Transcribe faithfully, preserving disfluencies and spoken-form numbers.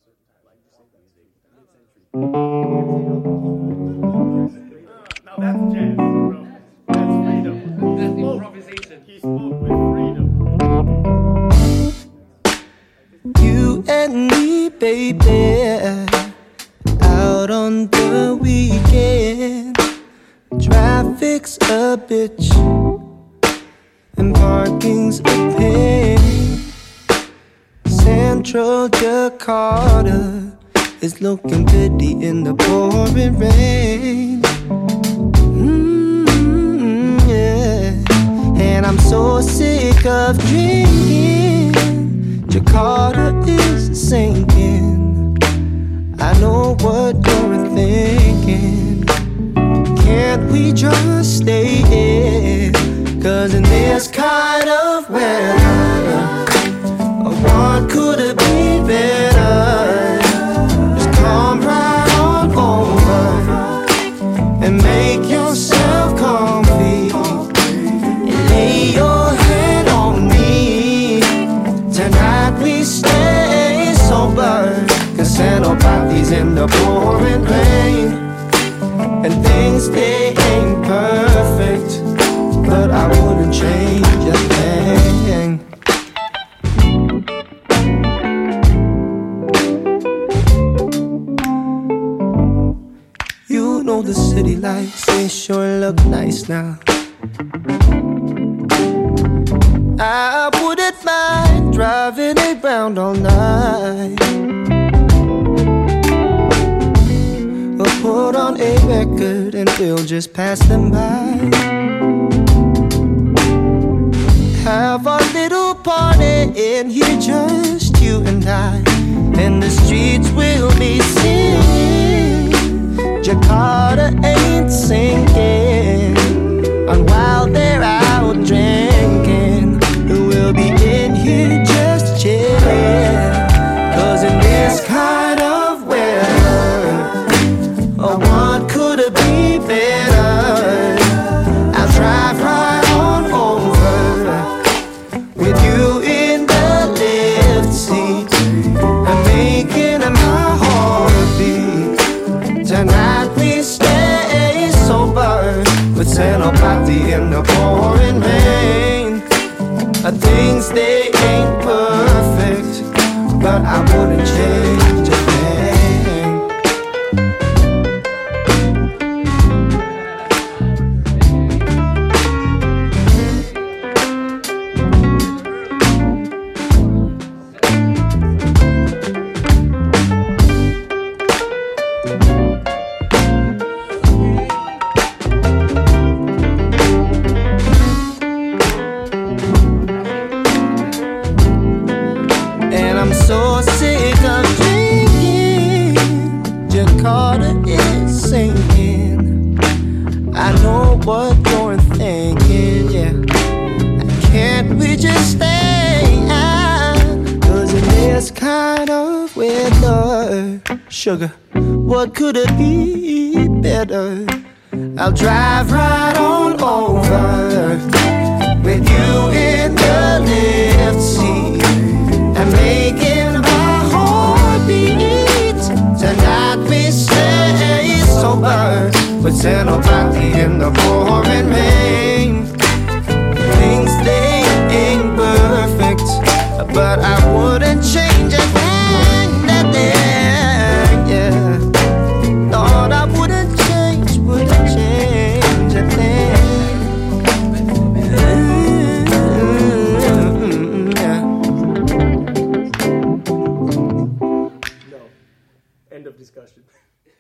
Now that's jazz, bro. That's freedom. That's improvisation. He spoke with freedom. You and me, baby, out on the weekend. Traffic's a bitch and parking's a pain. Central Jakarta is looking pretty in the pouring rain. Mm-hmm, yeah. And I'm so sick of drinking. Jakarta is sinking. I know what you're thinking. Can't we just stay in? Cause in this kind of weather, what could it be better? Just come right on over and make yourself comfy and lay your head on me. Tonight we stay sober, cause Santa party's in the pouring rain. And things, they ain't perfect, but I wouldn't change a thing. You know the city lights, they sure look nice now. I wouldn't mind driving around all night, or put on a record and we'll just pass them by. Have a little party in here, just you and I, and the streets will be singing. Jakarta ain't sinking, and while they're out drinking, we'll be in here just chilling. Cause in this kind of weather, oh, what could it be better? I'll drive right on over with you in the lift seat and making my heart beat. Tonight we stay sober with Santa party in the pouring rain. Things, they ain't perfect, but I wouldn't change a thing. And I'm so sick of drinking. Jakarta is sinking. I know what you're thinking, yeah. Can't we just stay out? Cause in this kind of weather, sugar, what could it be better? I'll drive right on over with you in the lift seat and making my heart beat. Tonight we stay sober with Santa party in the pouring rain. Things, they ain't perfect, but I wouldn't change a thing, that thing, yeah. Thought I wouldn't change, wouldn't change a thing. Mm, yeah. No. End of discussion.